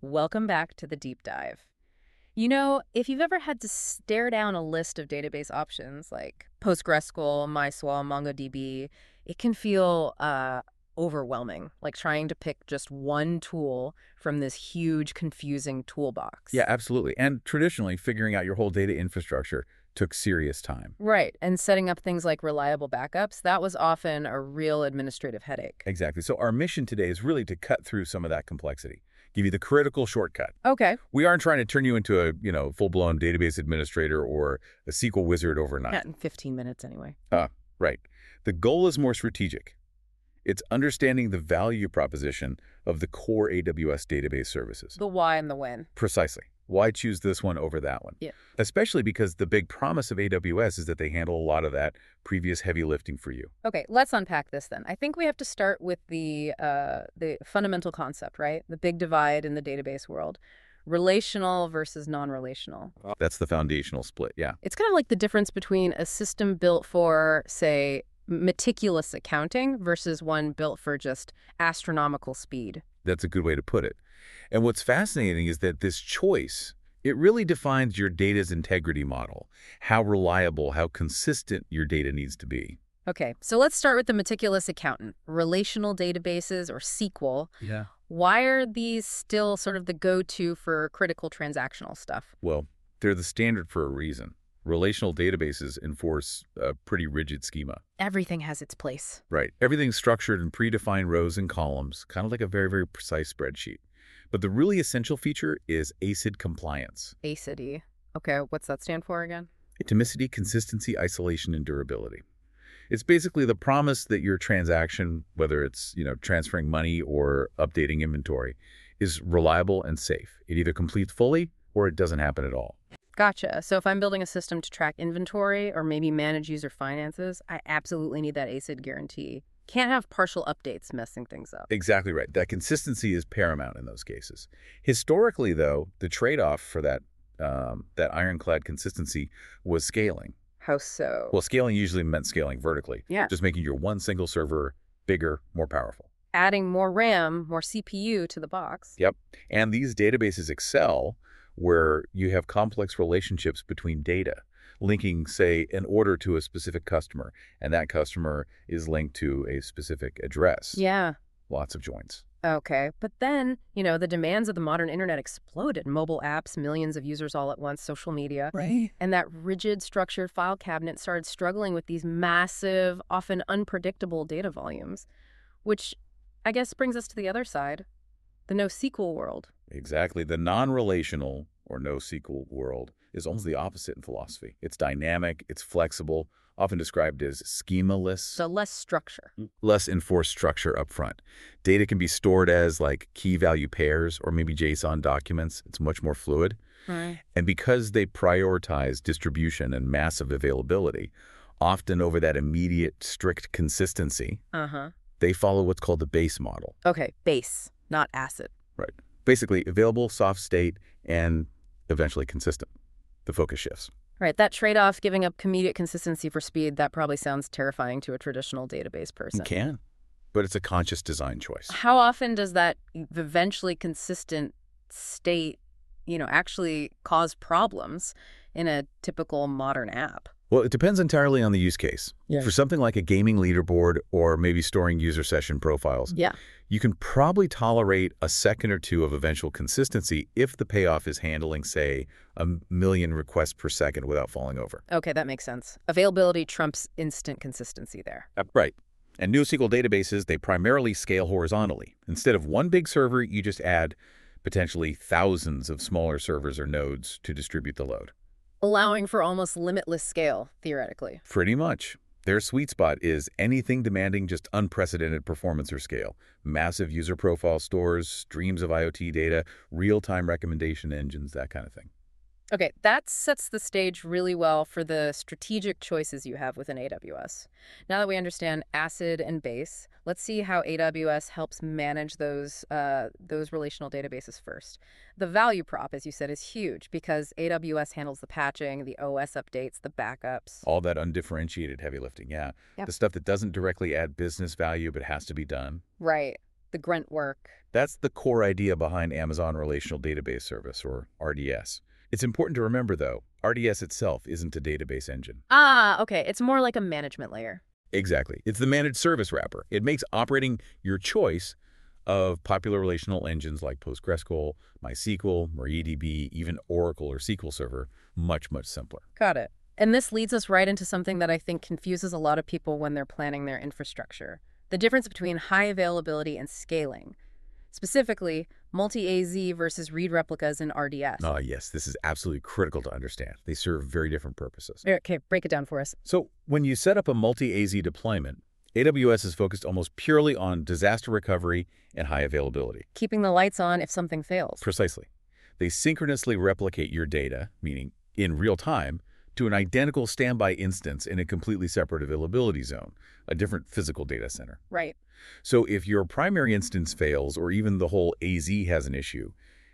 Welcome back to the deep dive. You know, if you've ever had to stare down a list of database options like PostgreSQL, MySQL, MongoDB, it can feel overwhelming, like trying to pick just one tool from this huge, confusing toolbox. Yeah, absolutely. And traditionally, figuring out your whole data infrastructure took serious time. Right, and setting up things like reliable backups, that was often a real administrative headache. Exactly. So our mission today is really to cut through some of that complexity, give you the critical shortcut. Okay. We aren't trying to turn you into a, full-blown database administrator or a SQL wizard overnight. Not in 15 minutes anyway. Right. The goal is more strategic. It's understanding the value proposition of the core AWS database services. The why and the when. Precisely. Why choose this one over that one? Yeah. Especially because the big promise of AWS is that they handle a lot of that previous heavy lifting for you. Okay, let's unpack this then. I think we have to start with the fundamental concept, right? The big divide in the database world. Relational versus non-relational. That's the foundational split, yeah. It's kind of like the difference between a system built for, say, meticulous accounting versus one built for just astronomical speed. That's a good way to put it. And what's fascinating is that this choice, it really defines your data's integrity model, how reliable, how consistent your data needs to be. Okay, so let's start with the meticulous accountant. Relational databases, or SQL. Yeah. Why are these still sort of the go-to for critical transactional stuff? Well, they're the standard for a reason. Relational databases enforce a pretty rigid schema. Everything has its place. Right. Everything's structured in predefined rows and columns, kind of like a very, very precise spreadsheet. But the really essential feature is ACID compliance. ACID. Okay, what's that stand for again? Atomicity, consistency, isolation, and durability. It's basically the promise that your transaction, whether it's, transferring money or updating inventory, is reliable and safe. It either completes fully or it doesn't happen at all. Gotcha. So if I'm building a system to track inventory or maybe manage user finances, I absolutely need that ACID guarantee. Can't have partial updates messing things up. Exactly right. That consistency is paramount in those cases. Historically, though, the trade-off for that ironclad consistency was scaling. How so? Well, scaling usually meant scaling vertically. Yeah. Just making your one single server bigger, more powerful. Adding more RAM, more CPU to the box. Yep. And these databases excel where you have complex relationships between data, linking, say, an order to a specific customer, and that customer is linked to a specific address. Yeah. Lots of joins. Okay. But then, the demands of the modern internet exploded. Mobile apps, millions of users all at once, social media. Right. And that rigid, structured file cabinet started struggling with these massive, often unpredictable data volumes, which I guess brings us to the other side, the NoSQL world. Exactly. The non-relational or NoSQL world is almost the opposite in philosophy. It's dynamic, it's flexible, often described as schemaless. So less structure. Less enforced structure up front. Data can be stored as like key value pairs or maybe JSON documents. It's much more fluid. Right. And because they prioritize distribution and massive availability, often over that immediate strict consistency, they follow what's called the base model. Okay, base, not ACID. Right. Basically, available, soft state, and eventually consistent. The focus shifts. Right, that trade-off, giving up immediate consistency for speed, that probably sounds terrifying to a traditional database person. It can, but it's a conscious design choice. How often does that eventually consistent state, actually cause problems in a typical modern app? Well, it depends entirely on the use case. Yeah. For something like a gaming leaderboard or maybe storing user session profiles, you can probably tolerate a second or two of eventual consistency if the payoff is handling, say, 1 million requests per second without falling over. Okay, that makes sense. Availability trumps instant consistency there. Right. And NoSQL databases, they primarily scale horizontally. Instead of one big server, you just add potentially thousands of smaller servers or nodes to distribute the load. Allowing for almost limitless scale, theoretically. Pretty much. Their sweet spot is anything demanding just unprecedented performance or scale. Massive user profile stores, streams of IoT data, real-time recommendation engines, that kind of thing. Okay, that sets the stage really well for the strategic choices you have within AWS. Now that we understand ACID and base, let's see how AWS helps manage those relational databases first. The value prop, as you said, is huge because AWS handles the patching, the OS updates, the backups. All that undifferentiated heavy lifting, yeah. Yep. The stuff that doesn't directly add business value but has to be done. Right. the grunt work. That's the core idea behind Amazon Relational Database Service, or RDS. It's important to remember, though, RDS itself isn't a database engine. Ah, okay. It's more like a management layer. Exactly. It's the managed service wrapper. It makes operating your choice of popular relational engines like PostgreSQL, MySQL, MariaDB, even Oracle or SQL Server much, much simpler. Got it. And this leads us right into something that I think confuses a lot of people when they're planning their infrastructure. The difference between high availability and scaling. Specifically, multi-AZ versus read replicas in RDS. Yes, this is absolutely critical to understand. They serve very different purposes. Okay, break it down for us. So when you set up a multi-AZ deployment, AWS is focused almost purely on disaster recovery and high availability. Keeping the lights on if something fails. Precisely. They synchronously replicate your data, meaning in real time, to an identical standby instance in a completely separate availability zone, a different physical data center. Right. So if your primary instance fails or even the whole AZ has an issue,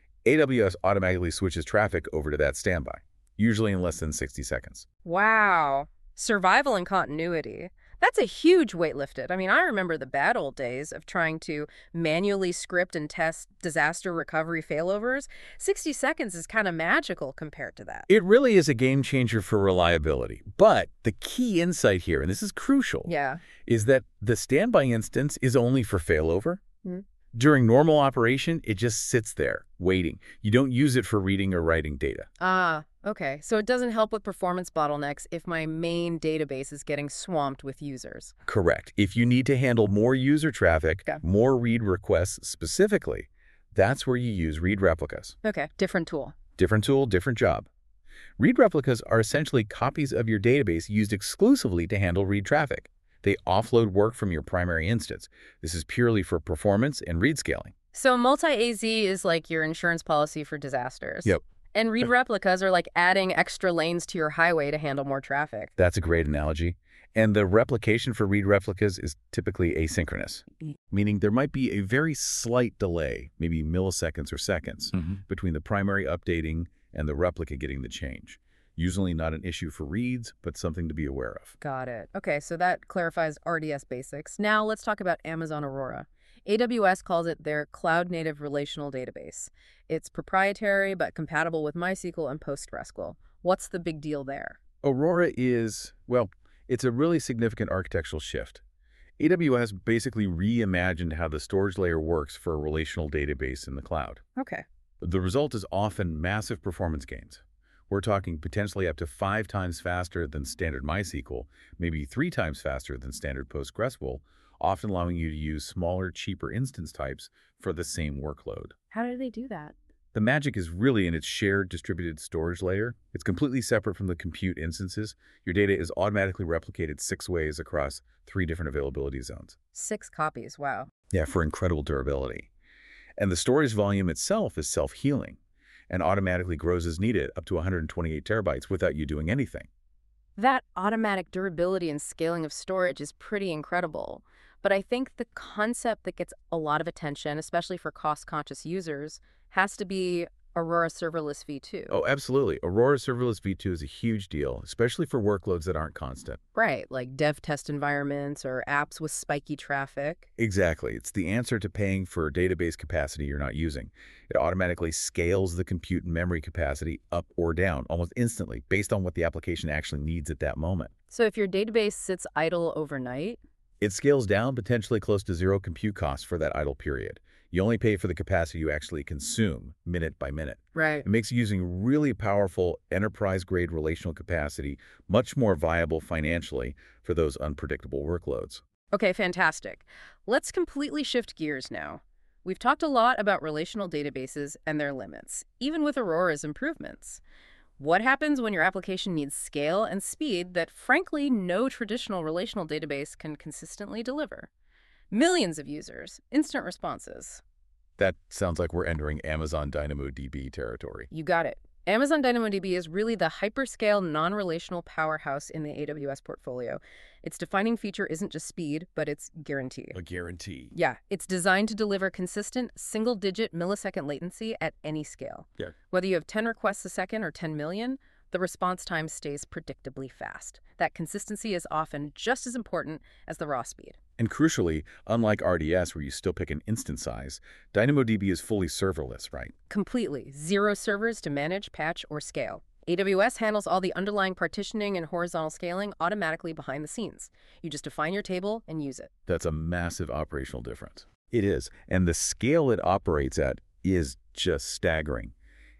AWS automatically switches traffic over to that standby, usually in less than 60 seconds. Wow. Survival and continuity. That's a huge weight lifted. I mean, I remember the bad old days of trying to manually script and test disaster recovery failovers. 60 seconds is kind of magical compared to that. It really is a game changer for reliability. But the key insight here, and this is crucial, Yeah. is that the standby instance is only for failover. Hmm. During normal operation, it just sits there, waiting. You don't use it for reading or writing data. Ah, okay. So it doesn't help with performance bottlenecks if my main database is getting swamped with users. Correct. If you need to handle more user traffic, Okay. more read requests specifically, that's where you use read replicas. Okay, different tool. Different tool, different job. Read replicas are essentially copies of your database used exclusively to handle read traffic. They offload work from your primary instance. This is purely for performance and read scaling. So multi-AZ is like your insurance policy for disasters. Yep. And read replicas are like adding extra lanes to your highway to handle more traffic. That's a great analogy. And the replication for read replicas is typically asynchronous, meaning there might be a very slight delay, maybe milliseconds or seconds, between the primary updating and the replica getting the change. Usually not an issue for reads, but something to be aware of. Got it. Okay, so that clarifies RDS basics. Now let's talk about Amazon Aurora. AWS calls it their cloud-native relational database. It's proprietary but compatible with MySQL and PostgreSQL. What's the big deal there? Aurora is, well, it's a really significant architectural shift. AWS basically reimagined how the storage layer works for a relational database in the cloud. Okay. The result is often massive performance gains. We're talking potentially up to 5 times faster than standard MySQL, maybe 3 times faster than standard PostgreSQL, often allowing you to use smaller, cheaper instance types for the same workload. How do they do that? The magic is really in its shared distributed storage layer. It's completely separate from the compute instances. Your data is automatically replicated 6 ways across 3 different availability zones. 6 copies, wow. Yeah, for incredible durability. And the storage volume itself is self-healing and automatically grows as needed up to 128 terabytes without you doing anything. That automatic durability and scaling of storage is pretty incredible. But I think the concept that gets a lot of attention, especially for cost-conscious users, has to be Aurora Serverless v2. Oh, absolutely. Aurora Serverless v2 is a huge deal, especially for workloads that aren't constant. Right, like dev test environments or apps with spiky traffic. Exactly. It's the answer to paying for database capacity you're not using. It automatically scales the compute and memory capacity up or down almost instantly based on what the application actually needs at that moment. So if your database sits idle overnight, it scales down potentially close to 0 compute costs for that idle period. You only pay for the capacity you actually consume minute by minute. right. It makes using really powerful enterprise-grade relational capacity much more viable financially for those unpredictable workloads. Okay, fantastic. Let's completely shift gears now. We've talked a lot about relational databases and their limits, even with Aurora's improvements. What happens when your application needs scale and speed that, frankly, no traditional relational database can consistently deliver? Millions of users, instant responses. That sounds like we're entering Amazon DynamoDB territory. You got it. Amazon DynamoDB is really the hyperscale non-relational powerhouse in the AWS portfolio. Its defining feature isn't just speed, but it's guarantee. A guarantee. Yeah, it's designed to deliver consistent single-digit millisecond latency at any scale. Yeah. Whether you have 10 requests a second or 10 million, the response time stays predictably fast. That consistency is often just as important as the raw speed. And crucially, unlike RDS where you still pick an instance size, DynamoDB is fully serverless, right? Completely. Zero servers to manage, patch, or scale. AWS handles all the underlying partitioning and horizontal scaling automatically behind the scenes. You just define your table and use it. That's a massive operational difference. It is. And the scale it operates at is just staggering.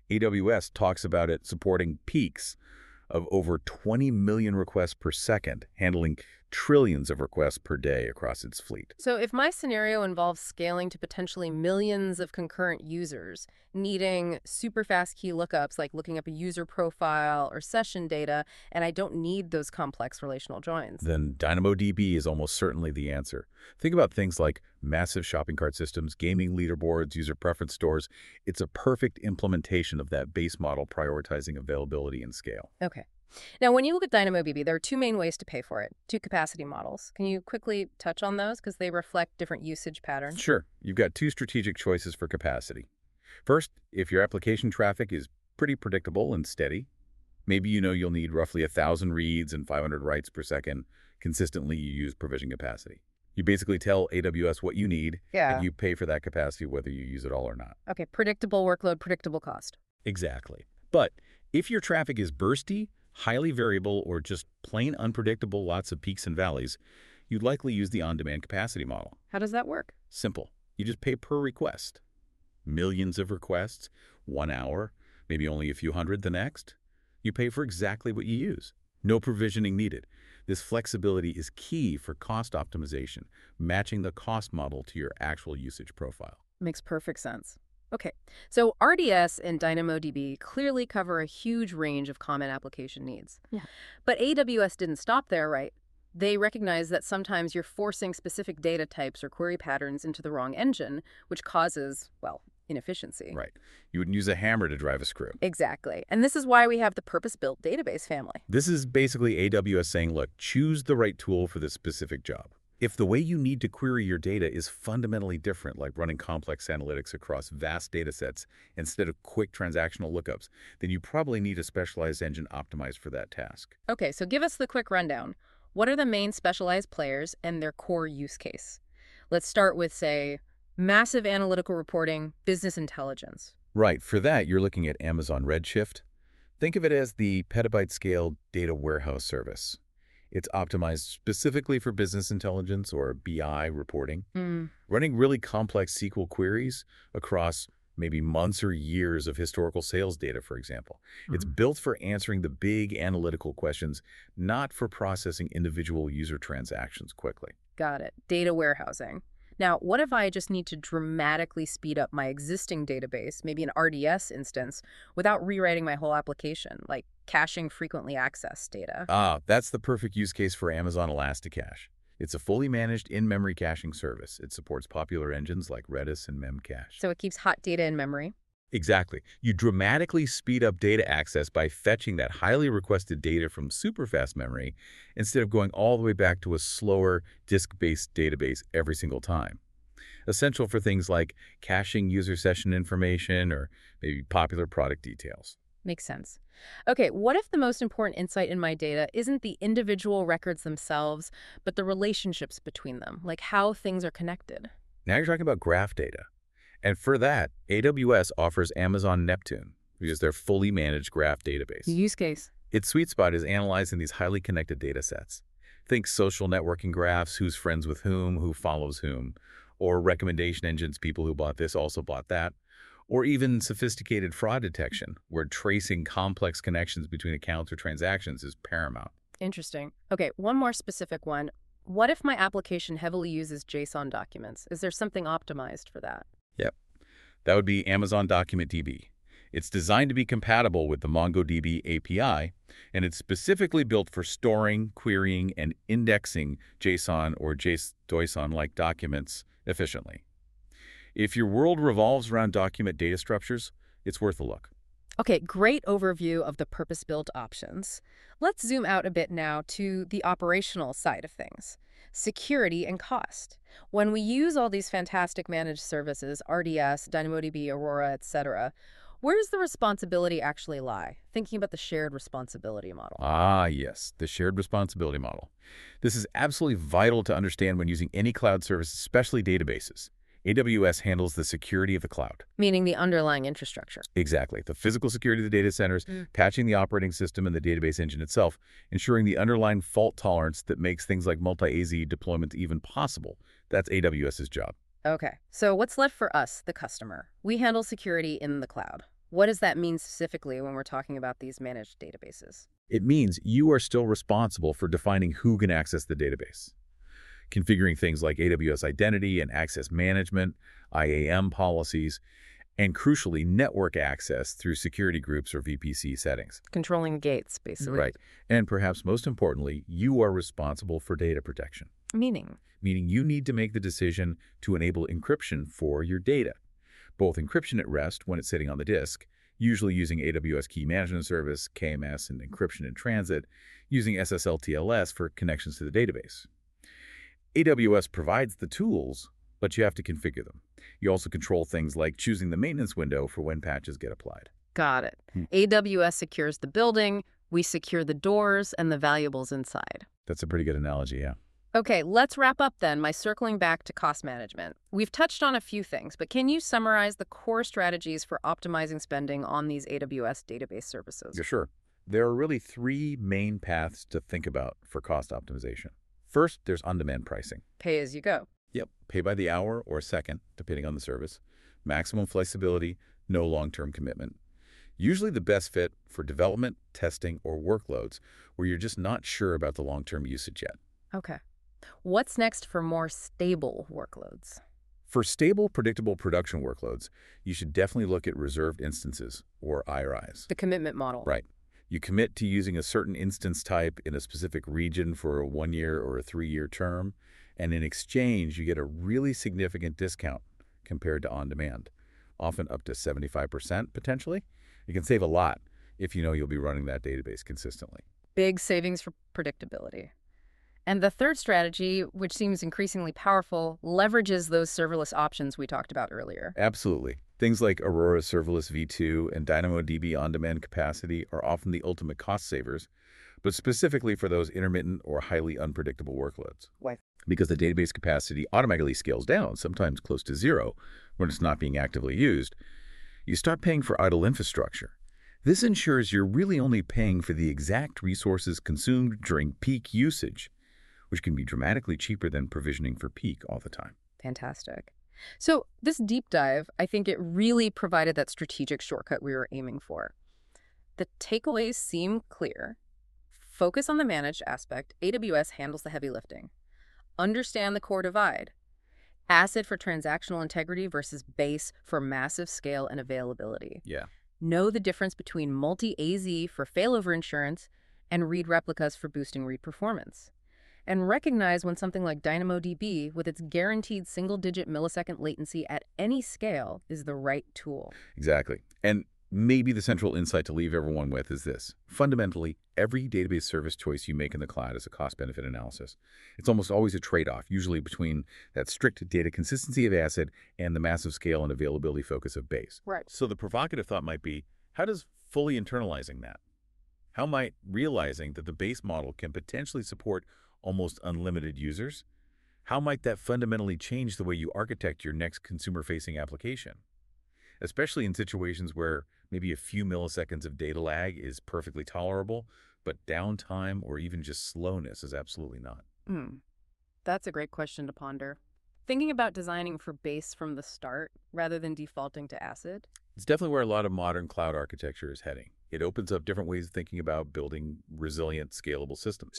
AWS talks about it supporting peaks of over 20 million requests per second, handling trillions of requests per day across its fleet. So if my scenario involves scaling to potentially millions of concurrent users, needing super fast key lookups like looking up a user profile or session data, and I don't need those complex relational joins. Then DynamoDB is almost certainly the answer. Think about things like massive shopping cart systems, gaming leaderboards, user preference stores. It's a perfect implementation of that base model prioritizing availability and scale. Okay. Now, when you look at DynamoDB, there are two main ways to pay for it, two capacity models. Can you quickly touch on those because they reflect different usage patterns? Sure. You've got two strategic choices for capacity. First, if your application traffic is pretty predictable and steady, maybe you know you'll need roughly 1,000 reads and 500 writes per second. Consistently, you use provision capacity. You basically tell AWS what you need, and you pay for that capacity whether you use it all or not. Okay, predictable workload, predictable cost. Exactly. But if your traffic is bursty, highly variable, or just plain unpredictable, lots of peaks and valleys, you'd likely use the on-demand capacity model. How does that work? Simple. You just pay per request. Millions of requests, 1 hour, maybe only a few hundred the next. You pay for exactly what you use. No provisioning needed. This flexibility is key for cost optimization, matching the cost model to your actual usage profile. Makes perfect sense. Okay, so RDS and DynamoDB clearly cover a huge range of common application needs. Yeah. But AWS didn't stop there, right? They recognize that sometimes you're forcing specific data types or query patterns into the wrong engine, which causes, well, inefficiency. Right. You wouldn't use a hammer to drive a screw. Exactly. And this is why we have the purpose-built database family. This is basically AWS saying, look, choose the right tool for this specific job. If the way you need to query your data is fundamentally different, like running complex analytics across vast data sets instead of quick transactional lookups, then you probably need a specialized engine optimized for that task. Okay, so give us the quick rundown. What are the main specialized players and their core use case? Let's start with, say, massive analytical reporting, business intelligence. Right. For that, you're looking at Amazon Redshift. Think of it as the petabyte-scale data warehouse service. It's optimized specifically for business intelligence or BI reporting, running really complex SQL queries across maybe months or years of historical sales data, for example. It's built for answering the big analytical questions, not for processing individual user transactions quickly. Got it. Data warehousing. Now, what if I just need to dramatically speed up my existing database, maybe an RDS instance, without rewriting my whole application, like caching frequently accessed data? That's the perfect use case for Amazon ElastiCache. It's a fully managed in-memory caching service. It supports popular engines like Redis and Memcache. So it keeps hot data in memory? Exactly. You dramatically speed up data access by fetching that highly requested data from superfast memory instead of going all the way back to a slower disk-based database every single time. Essential for things like caching user session information or maybe popular product details. Makes sense. Okay, what if the most important insight in my data isn't the individual records themselves, but the relationships between them, like how things are connected? Now you're talking about graph data. And for that, AWS offers Amazon Neptune, which is their fully managed graph database. Use case. Its sweet spot is analyzing these highly connected data sets. Think social networking graphs, who's friends with whom, who follows whom, or recommendation engines, people who bought this also bought that, or even sophisticated fraud detection, where tracing complex connections between accounts or transactions is paramount. Interesting. Okay, one more specific one. What if my application heavily uses JSON documents? Is there something optimized for that? Yep. That would be Amazon Document DB. It's designed to be compatible with the MongoDB API, and it's specifically built for storing, querying, and indexing JSON or JSON-like documents efficiently. If your world revolves around document data structures, it's worth a look. Okay, great overview of the purpose-built options. Let's zoom out a bit now to the operational side of things. Security and cost. When we use all these fantastic managed services, RDS, DynamoDB, Aurora, etc., Where does the responsibility actually lie? Thinking about the shared responsibility model. Ah, yes, the shared responsibility model. This is absolutely vital to understand when using any cloud service, especially databases. AWS handles the security of the cloud. Meaning the underlying infrastructure. Exactly. The physical security of the data centers, patching the operating system and the database engine itself, ensuring the underlying fault tolerance that makes things like multi-AZ deployments even possible. That's AWS's job. Okay, so what's left for us, the customer? We handle security in the cloud. What does that mean specifically when we're talking about these managed databases? It means you are still responsible for defining who can access the database, configuring things like AWS identity and access management, IAM policies, and crucially, network access through security groups or VPC settings. Controlling gates, basically. Right. And perhaps most importantly, you are responsible for data protection, Meaning? meaning you need to make the decision to enable encryption for your data, both encryption at rest when it's sitting on the disk, usually using AWS Key Management Service, KMS, and encryption in transit, using SSL/TLS for connections to the database. AWS provides the tools, but you have to configure them. You also control things like choosing the maintenance window for when patches get applied. Got it. AWS secures the building, we secure the doors and the valuables inside. That's a pretty good analogy, yeah. Okay, let's wrap up then by circling back to cost management. We've touched on a few things, but can you summarize the core strategies for optimizing spending on these AWS database services? Yeah, sure. There are really three main paths to think about for cost optimization. First, there's on-demand pricing. Pay as you go. Yep, pay by the hour or second, depending on the service. Maximum flexibility, no long-term commitment. Usually the best fit for development, testing, or workloads where you're just not sure about the long-term usage yet. Okay. What's next for more stable workloads? For stable, predictable production workloads, you should definitely look at reserved instances, or IRIs. The commitment model. Right. You commit to using a certain instance type in a specific region for a 1-year or a 3-year term, and in exchange, you get a really significant discount compared to on-demand, often up to 75% potentially. You can save a lot if you know you'll be running that database consistently. Big savings for predictability. And the third strategy, which seems increasingly powerful, leverages those serverless options we talked about earlier. Absolutely. Things like Aurora Serverless v2 and DynamoDB on-demand capacity are often the ultimate cost savers, but specifically for those intermittent or highly unpredictable workloads. Why? Because the database capacity automatically scales down, sometimes close to zero, when it's not being actively used. You start paying for idle infrastructure. This ensures you're really only paying for the exact resources consumed during peak usage, which can be dramatically cheaper than provisioning for peak all the time. Fantastic. So this deep dive, I think it really provided that strategic shortcut we were aiming for. The takeaways seem clear. Focus on the managed aspect. AWS handles the heavy lifting. Understand the core divide. ACID for transactional integrity versus base for massive scale and availability. Yeah. Know the difference between multi-AZ for failover insurance and read replicas for boosting read performance. And recognize when something like DynamoDB, with its guaranteed single-digit millisecond latency at any scale, is the right tool. Exactly. And maybe the central insight to leave everyone with is this. Fundamentally, every database service choice you make in the cloud is a cost-benefit analysis. It's almost always a trade-off, usually between that strict data consistency of ACID and the massive scale and availability focus of base. Right. So the provocative thought might be, how does fully internalizing that? How might realizing that the base model can potentially support almost unlimited users? How might that fundamentally change the way you architect your next consumer-facing application? Especially in situations where maybe a few milliseconds of data lag is perfectly tolerable, but downtime or even just slowness is absolutely not. That's a great question to ponder. Thinking about designing for base from the start rather than defaulting to ACID. It's definitely where a lot of modern cloud architecture is heading. It opens up different ways of thinking about building resilient, scalable systems.